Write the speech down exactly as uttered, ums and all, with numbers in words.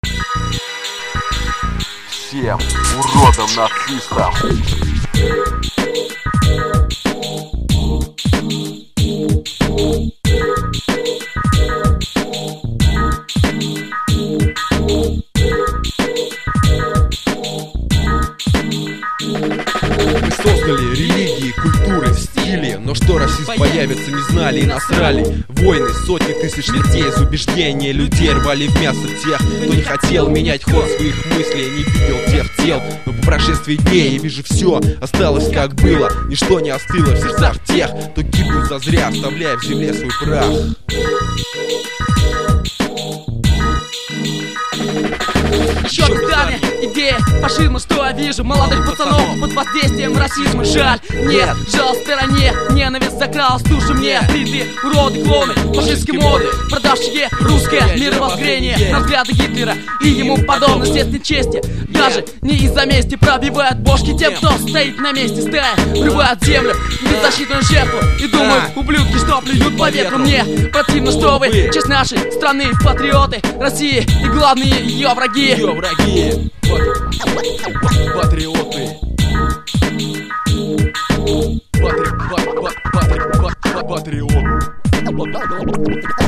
Всем уродам-нацистам. Мы создали религии, культуры, стили, но что расизм появится, не знали и насрали. Войны, сотни тысяч смертей из убеждения людей рвали в мясо тех, кто не хотел менять ход своих мыслей, не видел тех тел. Но по прошествии дней я вижу все, осталось как было, ничто не остыло в сердцах тех, кто гибнут зазря, оставляя в земле свой прах. Черт здание, идея фашизма, что я вижу молодых пацанов под воздействием расизма. Жаль, нет, жал в стороне, ненависть закралась в душу мне. Бритые уроды, клоны, фашистские моды, продавшие русское мировоззрение на взгляды Гитлера и ему подобных. Здесь нечестие, даже не из-за мести пробивают бошки тем, кто стоит на месте. Стая врывают землю, беззащитную жертву и думают, ублюдки, что плюют по ветру. Мне противно, что вы часть нашей страны, патриоты России и главные ее враги. Ее враги, патриоты, патриоты.